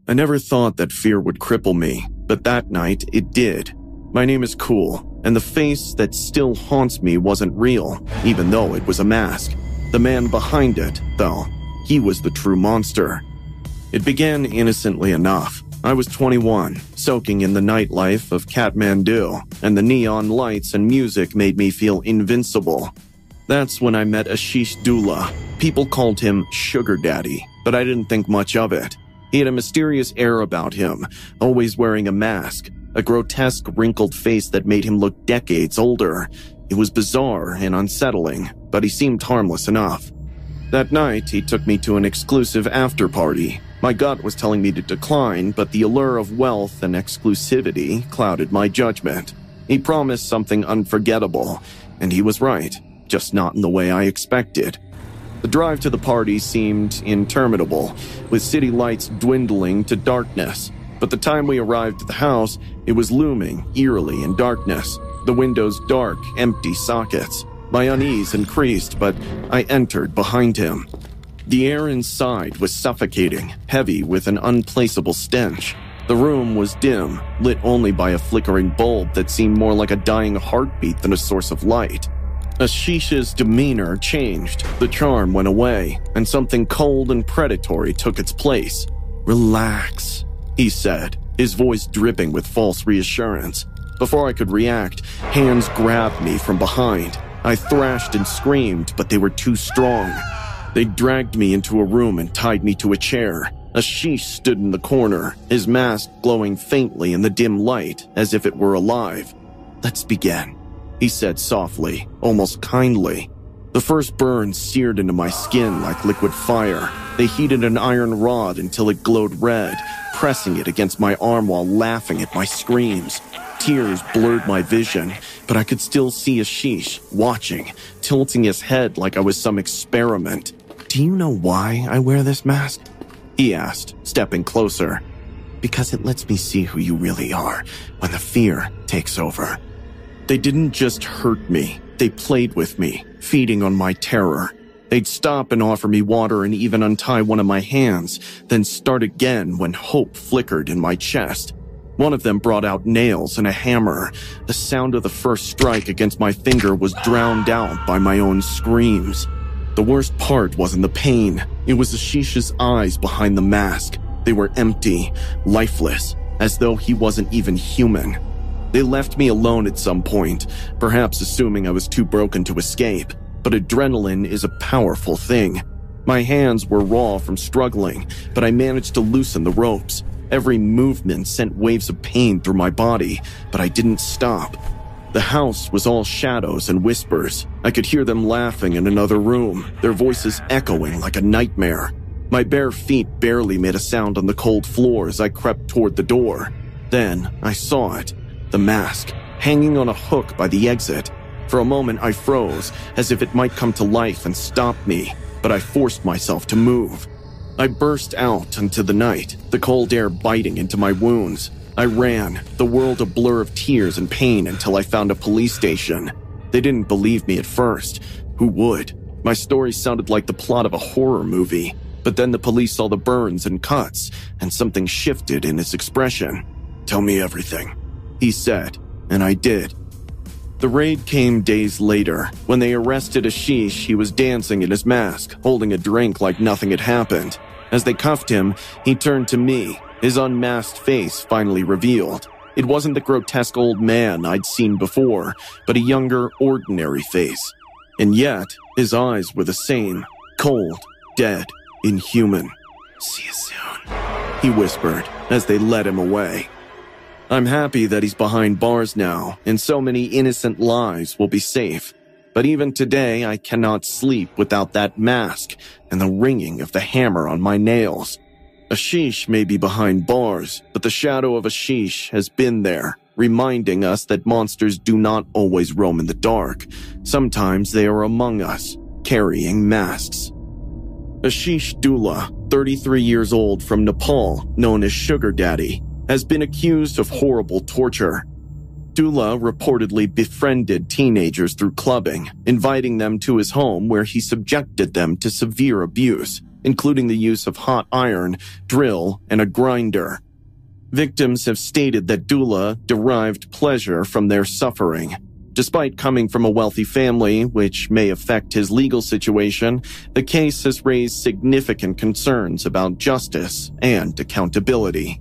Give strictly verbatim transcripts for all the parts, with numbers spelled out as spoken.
I never thought that fear would cripple me, but that night it did. My name is Cool, and the face that still haunts me wasn't real, even though it was a mask. The man behind it, though, he was the true monster. It began innocently enough. I was twenty-one, soaking in the nightlife of Kathmandu, and the neon lights and music made me feel invincible. That's when I met Ashish Dula. People called him Sugar Daddy, but I didn't think much of it. He had a mysterious air about him, always wearing a mask, a grotesque wrinkled face that made him look decades older. It was bizarre and unsettling, but he seemed harmless enough. That night, he took me to an exclusive after-party. My gut was telling me to decline, but the allure of wealth and exclusivity clouded my judgment. He promised something unforgettable, and he was right, just not in the way I expected. The drive to the party seemed interminable, with city lights dwindling to darkness. But the time we arrived at the house, it was looming eerily in darkness, the windows dark, empty sockets. My unease increased, but I entered behind him. The air inside was suffocating, heavy with an unplaceable stench. The room was dim, lit only by a flickering bulb that seemed more like a dying heartbeat than a source of light. Ashish's demeanor changed, the charm went away, and something cold and predatory took its place. "Relax," he said, his voice dripping with false reassurance. Before I could react, hands grabbed me from behind. I thrashed and screamed, but they were too strong. They dragged me into a room and tied me to a chair. Ashish stood in the corner, his mask glowing faintly in the dim light, as if it were alive. "Let's begin," he said softly, almost kindly. The first burns seared into my skin like liquid fire. They heated an iron rod until it glowed red, pressing it against my arm while laughing at my screams. Tears blurred my vision, but I could still see Ashish, watching, tilting his head like I was some experiment. "Do you know why I wear this mask?" he asked, stepping closer. "Because it lets me see who you really are when the fear takes over." They didn't just hurt me, they played with me, feeding on my terror. They'd stop and offer me water and even untie one of my hands, then start again when hope flickered in my chest. One of them brought out nails and a hammer. The sound of the first strike against my finger was drowned out by my own screams. The worst part wasn't the pain. It was Ashish's eyes behind the mask. They were empty, lifeless, as though he wasn't even human. They left me alone at some point, perhaps assuming I was too broken to escape. But adrenaline is a powerful thing. My hands were raw from struggling, but I managed to loosen the ropes. Every movement sent waves of pain through my body, but I didn't stop. The house was all shadows and whispers. I could hear them laughing in another room, their voices echoing like a nightmare. My bare feet barely made a sound on the cold floor as I crept toward the door. Then I saw it, the mask, hanging on a hook by the exit. For a moment I froze, as if it might come to life and stop me, but I forced myself to move. I burst out into the night, the cold air biting into my wounds. I ran, the world a blur of tears and pain until I found a police station. They didn't believe me at first. Who would? My story sounded like the plot of a horror movie. But then the police saw the burns and cuts, and something shifted in his expression. "Tell me everything," he said, and I did. The raid came days later. When they arrested Ashish, he was dancing in his mask, holding a drink like nothing had happened. As they cuffed him, he turned to me, his unmasked face finally revealed. It wasn't the grotesque old man I'd seen before, but a younger, ordinary face. And yet, his eyes were the same, cold, dead, inhuman. "See you soon," he whispered as they led him away. I'm happy that he's behind bars now, and so many innocent lives will be safe. But even today, I cannot sleep without that mask and the ringing of the hammer on my nails. Ashish may be behind bars, but the shadow of Ashish has been there, reminding us that monsters do not always roam in the dark. Sometimes they are among us, carrying masks. Ashish Dula, thirty-three years old from Nepal, known as Sugar Daddy, has been accused of horrible torture. Dula reportedly befriended teenagers through clubbing, inviting them to his home where he subjected them to severe abuse. including the use of hot iron, drill, and a grinder. Victims have stated that Dula derived pleasure from their suffering. Despite coming from a wealthy family, which may affect his legal situation, the case has raised significant concerns about justice and accountability.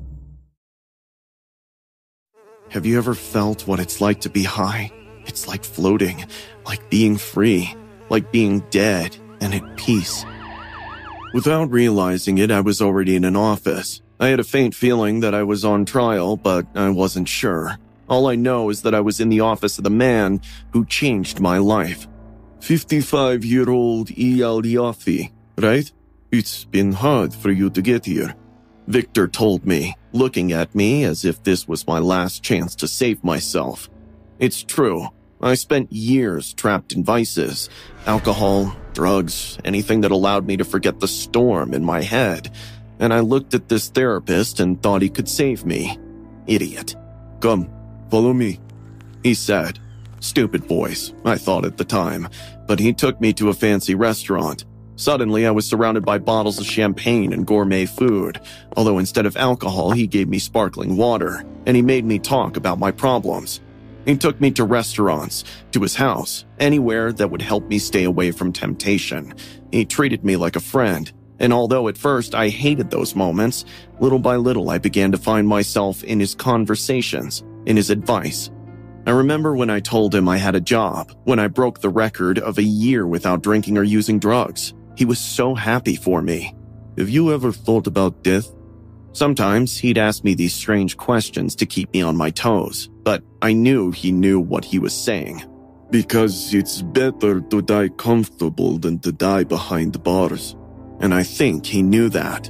Have you ever felt what it's like to be high? It's like floating, like being free, like being dead and at peace. Without realizing it, I was already in an office. I had a faint feeling that I was on trial, but I wasn't sure. All I know is that I was in the office of the man who changed my life. fifty-five-year-old Eyal Yaffe, right? It's been hard for you to get here, Victor told me, looking at me as if this was my last chance to save myself. It's true. I spent years trapped in vices, alcohol, drugs, anything that allowed me to forget the storm in my head. And I looked at this therapist and thought he could save me. Idiot. Come, follow me, he said. Stupid voice, I thought at the time, but he took me to a fancy restaurant. Suddenly, I was surrounded by bottles of champagne and gourmet food, although instead of alcohol, he gave me sparkling water, and he made me talk about my problems. He took me to restaurants, to his house, anywhere that would help me stay away from temptation. He treated me like a friend, and although at first I hated those moments, little by little I began to find myself in his conversations, in his advice. I remember when I told him I had a job, when I broke the record of a year without drinking or using drugs. He was so happy for me. Have you ever thought about death? Sometimes he'd ask me these strange questions to keep me on my toes, but I knew he knew what he was saying. Because it's better to die comfortable than to die behind bars. And I think he knew that.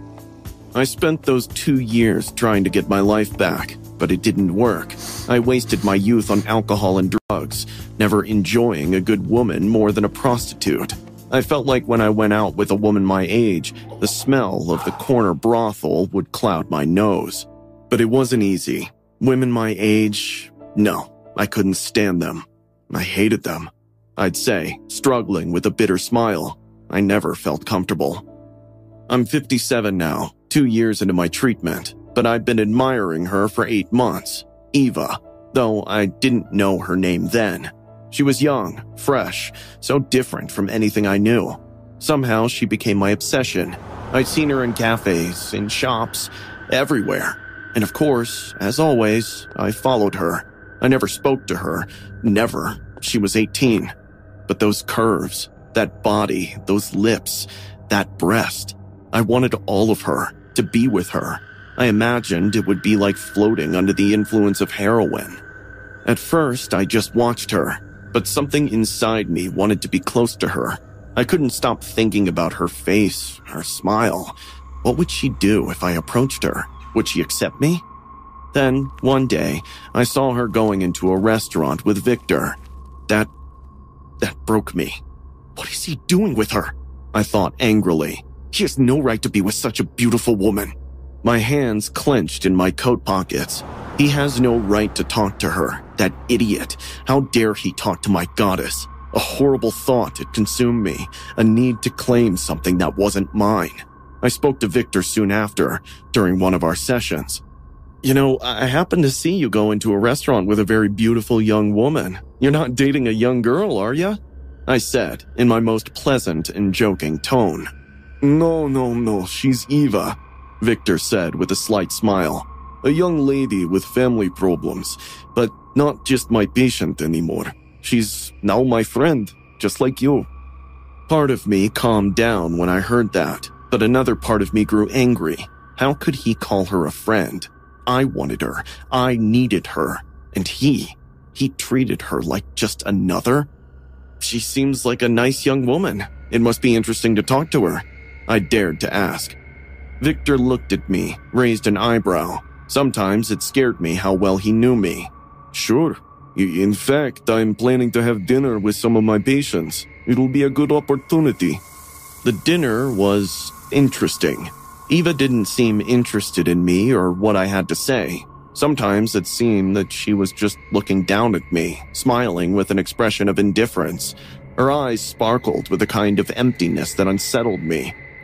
I spent those two years trying to get my life back, but it didn't work. I wasted my youth on alcohol and drugs, never enjoying a good woman more than a prostitute. I felt like when I went out with a woman my age, the smell of the corner brothel would cloud my nose. But it wasn't easy. Women my age, no, I couldn't stand them. I hated them. I'd say, struggling with a bitter smile. I never felt comfortable. I'm fifty-seven now, two years into my treatment, but I've been admiring her for eight months. Eva, though I didn't know her name then. She was young, fresh, so different from anything I knew. Somehow she became my obsession. I'd seen her in cafes, in shops, everywhere. And of course, as always, I followed her. I never spoke to her. Never. She was eighteen. But those curves, that body, those lips, that breast. I wanted all of her, to be with her. I imagined it would be like floating under the influence of heroin. At first, I just watched her. But something inside me wanted to be close to her. I couldn't stop thinking about her face, her smile. What would she do if I approached her? Would she accept me? Then, one day, I saw her going into a restaurant with Victor. That... that broke me. What is he doing with her? I thought angrily. He has no right to be with such a beautiful woman. My hands clenched in my coat pockets. He has no right to talk to her. That idiot. How dare he talk to my goddess? A horrible thought had consumed me, a need to claim something that wasn't mine. I spoke to Victor soon after, during one of our sessions. You know, I happened to see you go into a restaurant with a very beautiful young woman. You're not dating a young girl, are you? I said, in my most pleasant and joking tone. No, no, no, she's Eva, Victor said with a slight smile. A young lady with family problems, but not just my patient anymore. She's now my friend, just like you. Part of me calmed down when I heard that, but another part of me grew angry. How could he call her a friend? I wanted her. I needed her. And he, he treated her like just another? She seems like a nice young woman. It must be interesting to talk to her. I dared to ask. Victor looked at me, raised an eyebrow. Sometimes it scared me how well he knew me. Sure. In fact, I'm planning to have dinner with some of my patients. It'll be a good opportunity. The dinner was interesting. Eva didn't seem interested in me or what I had to say. Sometimes it seemed that she was just looking down at me, smiling with an expression of indifference. Her eyes sparkled with a kind of emptiness that unsettled me.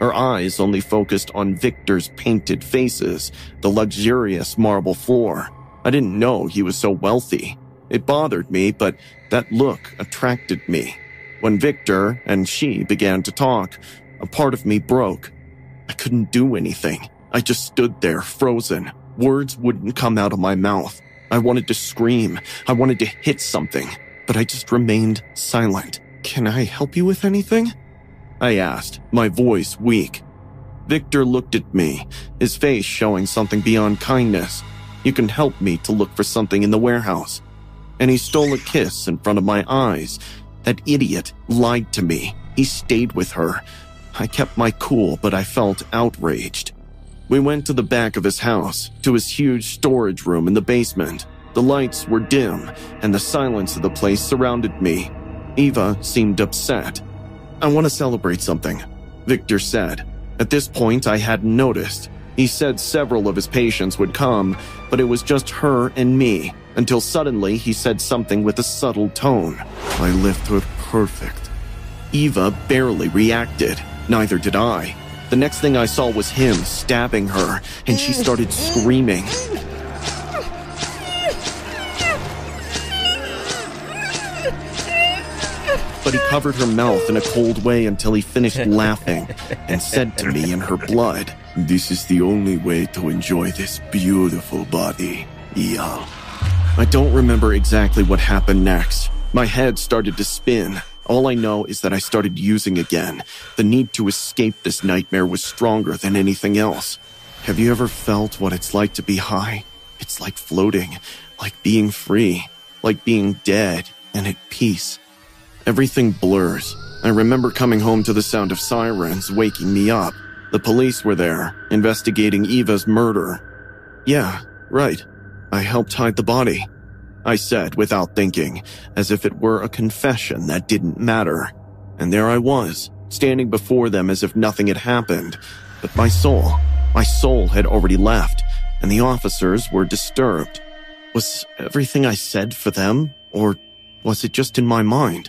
Her eyes only focused on Victor's painted faces, the luxurious marble floor. I didn't know he was so wealthy. It bothered me, but that look attracted me. When Victor and she began to talk, a part of me broke. I couldn't do anything. I just stood there, frozen. Words wouldn't come out of my mouth. I wanted to scream. I wanted to hit something, but I just remained silent. "Can I help you with anything?" I asked, my voice weak. Victor looked at me, his face showing something beyond kindness. "You can help me to look for something in the warehouse." And he stole a kiss in front of my eyes. That idiot lied to me. He stayed with her. I kept my cool, but I felt outraged. We went to the back of his house, to his huge storage room in the basement. The lights were dim, and the silence of the place surrounded me. Eva seemed upset. "I want to celebrate something," Victor said. At this point, I hadn't noticed. He said several of his patients would come, but it was just her and me, until suddenly he said something with a subtle tone. "I left her perfect." Eva barely reacted. Neither did I. The next thing I saw was him stabbing her, and she started screaming. But he covered her mouth in a cold way until he finished laughing and said to me in her blood, "This is the only way to enjoy this beautiful body, Ia." I don't remember exactly what happened next. My head started to spin. All I know is that I started using again. The need to escape this nightmare was stronger than anything else. Have you ever felt what it's like to be high? It's like floating, like being free, like being dead and at peace. Everything blurs. I remember coming home to the sound of sirens waking me up. The police were there, investigating Eva's murder. "Yeah, right. I helped hide the body," I said without thinking, as if it were a confession that didn't matter. And there I was, standing before them as if nothing had happened. But my soul, my soul had already left, and the officers were disturbed. Was everything I said for them, or was it just in my mind?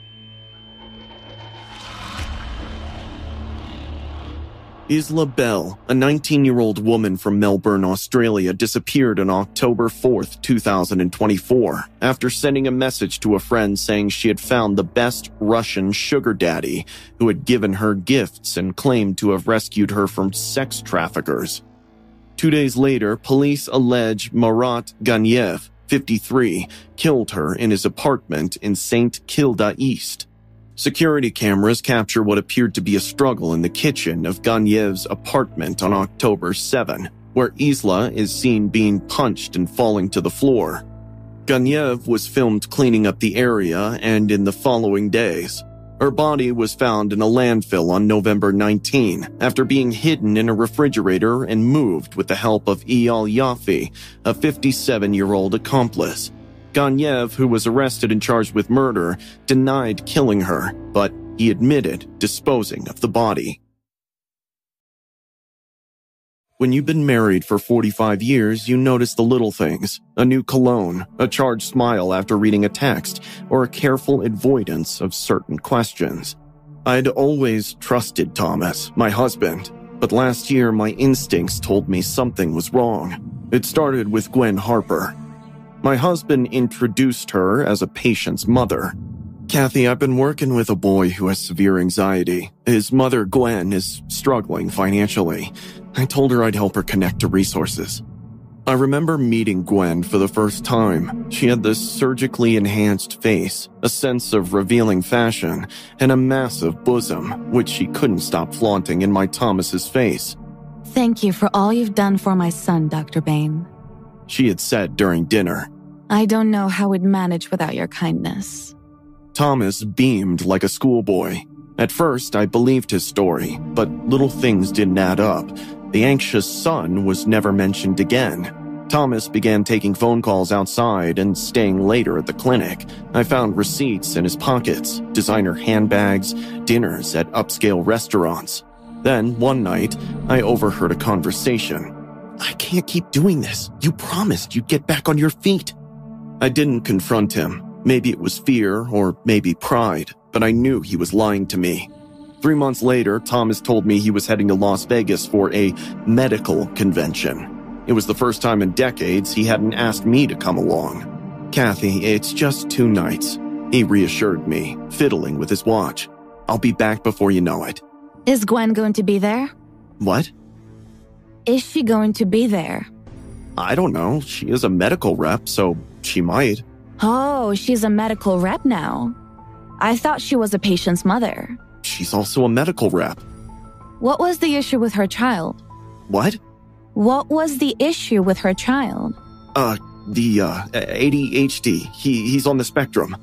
Isla Bell, a nineteen-year-old woman from Melbourne, Australia, disappeared on October fourth, two thousand twenty-four, after sending a message to a friend saying she had found the best Russian sugar daddy who had given her gifts and claimed to have rescued her from sex traffickers. Two days later, police allege Marat Ganiev, fifty-three, killed her in his apartment in Saint Kilda East. Security cameras capture what appeared to be a struggle in the kitchen of Ganyev's apartment on October seventh, where Isla is seen being punched and falling to the floor. Ganiev was filmed cleaning up the area, and in the following days, her body was found in a landfill on November nineteenth after being hidden in a refrigerator and moved with the help of Eyal Yaffe, a fifty-seven-year-old accomplice. Ganiev, who was arrested and charged with murder, denied killing her, but he admitted disposing of the body. When you've been married for forty-five years, you notice the little things. A new cologne, a charged smile after reading a text, or a careful avoidance of certain questions. I'd always trusted Thomas, my husband, but last year my instincts told me something was wrong. It started with Gwen Harper. My husband introduced her as a patient's mother. "Kathy, I've been working with a boy who has severe anxiety. His mother, Gwen, is struggling financially. I told her I'd help her connect to resources." I remember meeting Gwen for the first time. She had this surgically enhanced face, a sense of revealing fashion, and a massive bosom, which she couldn't stop flaunting in my Thomas's face. "Thank you for all you've done for my son, Doctor Bain," she had said during dinner. "I don't know how we'd manage without your kindness." Thomas beamed like a schoolboy. At first, I believed his story, but little things didn't add up. The anxious son was never mentioned again. Thomas began taking phone calls outside and staying later at the clinic. I found receipts in his pockets, designer handbags, dinners at upscale restaurants. Then, one night, I overheard a conversation. "I can't keep doing this. You promised you'd get back on your feet." I didn't confront him. Maybe it was fear or maybe pride, but I knew he was lying to me. Three months later, Thomas told me he was heading to Las Vegas for a medical convention. It was the first time in decades he hadn't asked me to come along. Kathy, it's just two nights, he reassured me, fiddling with his watch. I'll be back before you know it. Is Gwen going to be there? What? Is she going to be there? I don't know. She is a medical rep, so she might. Oh, she's a medical rep now. I thought she was a patient's mother. She's also a medical rep. What was the issue with her child? What? What was the issue with her child? Uh, the, uh, A D H D. He, he's on the spectrum.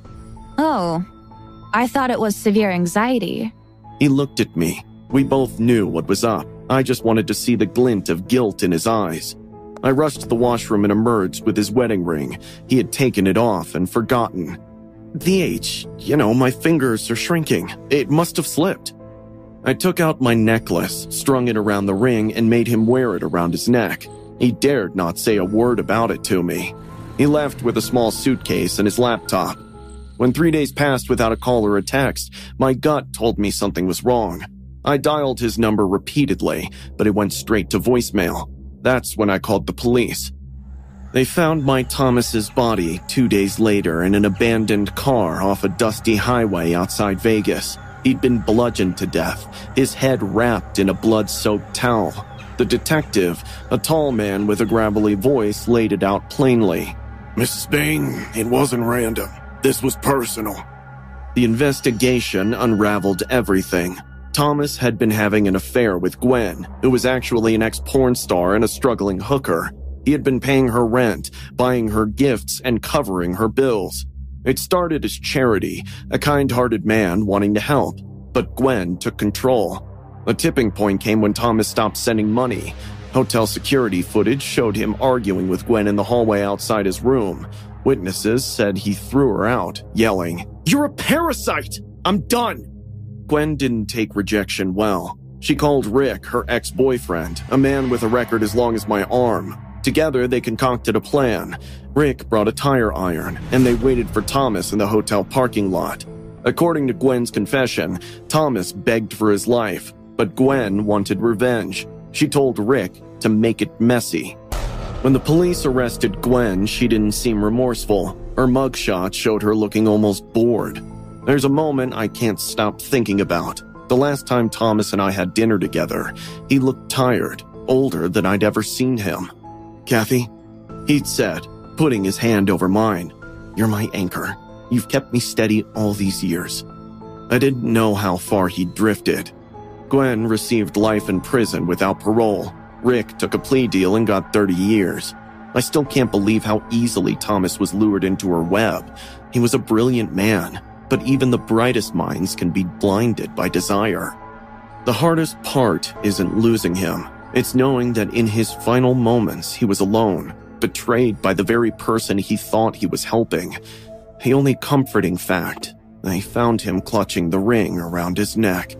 Oh, I thought it was severe anxiety. He looked at me. We both knew what was up. I just wanted to see the glint of guilt in his eyes. I rushed to the washroom and emerged with his wedding ring. He had taken it off and forgotten. The H, you know, my fingers are shrinking. It must have slipped. I took out my necklace, strung it around the ring, and made him wear it around his neck. He dared not say a word about it to me. He left with a small suitcase and his laptop. When three days passed without a call or a text, my gut told me something was wrong. I dialed his number repeatedly, but it went straight to voicemail. That's when I called the police. They found my Thomas's body two days later in an abandoned car off a dusty highway outside Vegas. He'd been bludgeoned to death, his head wrapped in a blood-soaked towel. The detective, a tall man with a gravelly voice, laid it out plainly. Missus Bain, it wasn't random. This was personal. The investigation unraveled everything. Thomas had been having an affair with Gwen, who was actually an ex-porn star and a struggling hooker. He had been paying her rent, buying her gifts, and covering her bills. It started as charity, a kind-hearted man wanting to help, but Gwen took control. A tipping point came when Thomas stopped sending money. Hotel security footage showed him arguing with Gwen in the hallway outside his room. Witnesses said he threw her out, yelling, "You're a parasite! I'm done!" Gwen didn't take rejection well. She called Rick, her ex-boyfriend, a man with a record as long as my arm. Together, they concocted a plan. Rick brought a tire iron, and they waited for Thomas in the hotel parking lot. According to Gwen's confession, Thomas begged for his life, but Gwen wanted revenge. She told Rick to make it messy. When the police arrested Gwen, she didn't seem remorseful. Her mugshot showed her looking almost bored. There's a moment I can't stop thinking about. The last time Thomas and I had dinner together, he looked tired, older than I'd ever seen him. "Kathy," he'd said, putting his hand over mine, "you're my anchor. You've kept me steady all these years." I didn't know how far he'd drifted. Gwen received life in prison without parole. Rick took a plea deal and got thirty years. I still can't believe how easily Thomas was lured into her web. He was a brilliant man, but even the brightest minds can be blinded by desire. The hardest part isn't losing him. It's knowing that in his final moments he was alone, betrayed by the very person he thought he was helping. The only comforting fact, I found him clutching the ring around his neck.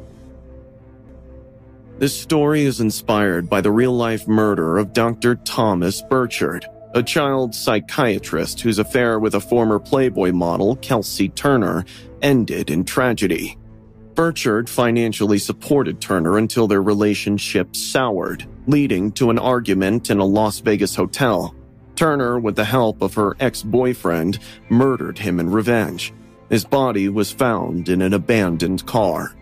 This story is inspired by the real-life murder of Doctor Thomas Burchard, a child psychiatrist whose affair with a former Playboy model, Kelsey Turner, ended in tragedy. Burchard financially supported Turner until their relationship soured, leading to an argument in a Las Vegas hotel. Turner, with the help of her ex-boyfriend, murdered him in revenge. His body was found in an abandoned car.